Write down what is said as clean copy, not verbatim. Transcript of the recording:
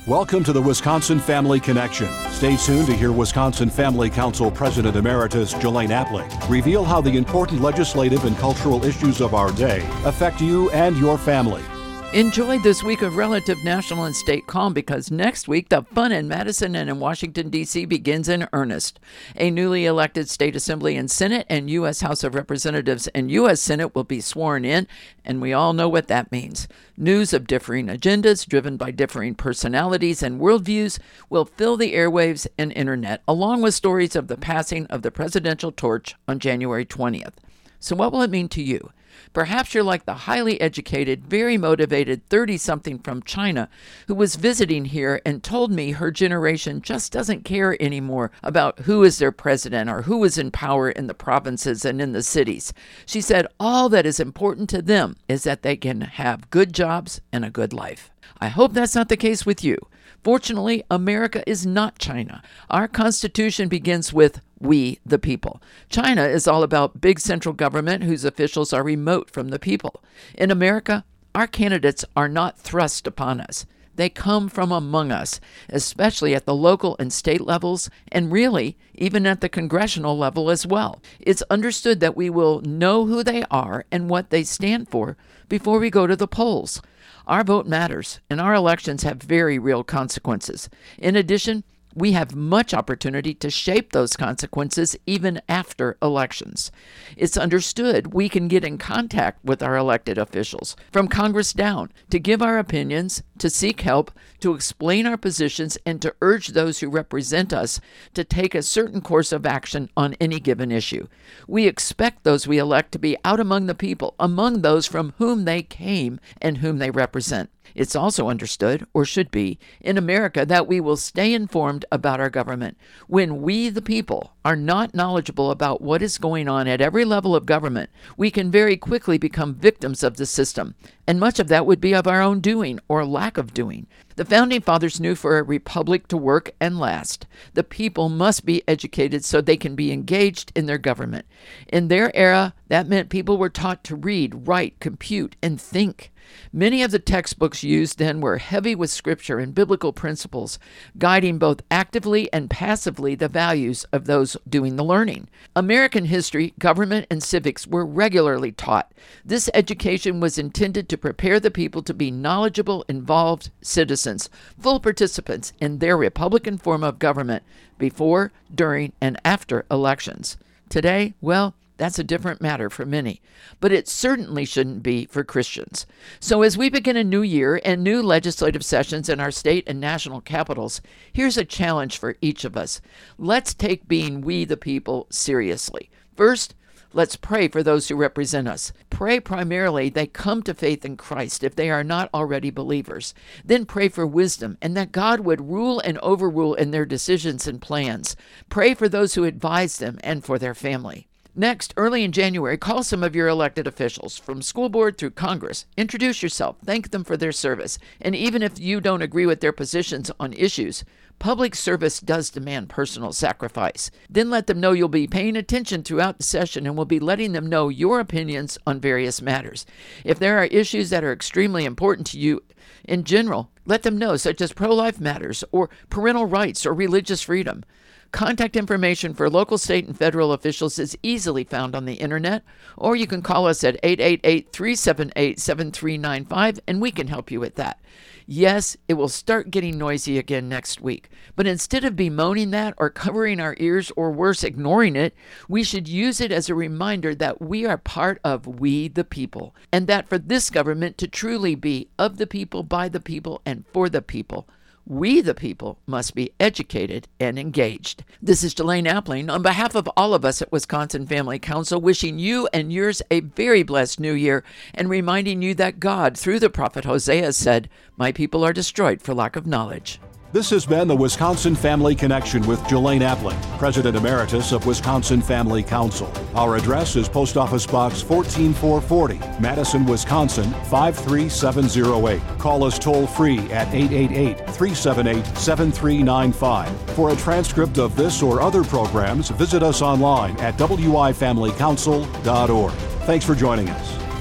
Welcome to the Wisconsin Family Connection. Stay tuned to hear Wisconsin Family Council President Emeritus Jelaine Appling reveal how the important legislative and cultural issues of our day affect you and your family. Enjoy this week of relative national and state calm because next week the fun in Madison and in Washington, D.C. begins in earnest. A newly elected state assembly and Senate and U.S. House of Representatives and U.S. Senate will be sworn in, and we all know what that means. News of differing agendas driven by differing personalities and worldviews will fill the airwaves and internet, along with stories of the passing of the presidential torch on January 20th. So what will it mean to you? Perhaps you're like the highly educated, very motivated 30-something from China who was visiting here and told me her generation just doesn't care anymore about who is their president or who is in power in the provinces and in the cities. She said all that is important to them is that they can have good jobs and a good life. I hope that's not the case with you. Fortunately, America is not China. Our Constitution begins with we, the people. China is all about big central government whose officials are remote from the people. In America, our candidates are not thrust upon us. They come from among us, especially at the local and state levels, and really, even at the congressional level as well. It's understood that we will know who they are and what they stand for before we go to the polls. Our vote matters, and our elections have very real consequences. In addition, we have much opportunity to shape those consequences even after elections. It's understood we can get in contact with our elected officials, from Congress down, to give our opinions, to seek help, to explain our positions, and to urge those who represent us to take a certain course of action on any given issue. We expect those we elect to be out among the people, among those from whom they came and whom they represent. It's also understood, or should be, in America that we will stay informed about our government. When we, the people, are not knowledgeable about what is going on at every level of government, we can very quickly become victims of the system, and much of that would be of our own doing or lack of doing. The Founding Fathers knew for a republic to work and last, the people must be educated so they can be engaged in their government. In their era, that meant people were taught to read, write, compute, and think. Many of the textbooks used then were heavy with scripture and biblical principles, guiding both actively and passively the values of those doing the learning. American history, government, and civics were regularly taught. This education was intended to prepare the people to be knowledgeable, involved citizens, full participants in their Republican form of government before, during, and after elections. Today, well, that's a different matter for many, but it certainly shouldn't be for Christians. So as we begin a new year and new legislative sessions in our state and national capitals, here's a challenge for each of us. Let's take being we the people seriously. First, let's pray for those who represent us. Pray primarily they come to faith in Christ if they are not already believers. Then pray for wisdom and that God would rule and overrule in their decisions and plans. Pray for those who advise them and for their family. Next, early in January, call some of your elected officials, from school board through Congress. Introduce yourself, thank them for their service, and even if you don't agree with their positions on issues, public service does demand personal sacrifice. Then let them know you'll be paying attention throughout the session and will be letting them know your opinions on various matters. If there are issues that are extremely important to you in general, let them know, such as pro-life matters or parental rights or religious freedom. Contact information for local, state, and federal officials is easily found on the internet, or you can call us at 888-378-7395, and we can help you with that. Yes, it will start getting noisy again next week, but instead of bemoaning that or covering our ears or worse, ignoring it, we should use it as a reminder that we are part of we the people, and that for this government to truly be of the people, by the people, and for the people, we, the people, must be educated and engaged. This is Jelaine Appling on behalf of all of us at Wisconsin Family Council, wishing you and yours a very blessed new year and reminding you that God, through the prophet Hosea, said, "My people are destroyed for lack of knowledge." This has been the Wisconsin Family Connection with Jelaine Appling, President Emeritus of Wisconsin Family Council. Our address is Post Office Box 14440, Madison, Wisconsin 53708. Call us toll-free at 888-378-7395. For a transcript of this or other programs, visit us online at wifamilycouncil.org. Thanks for joining us.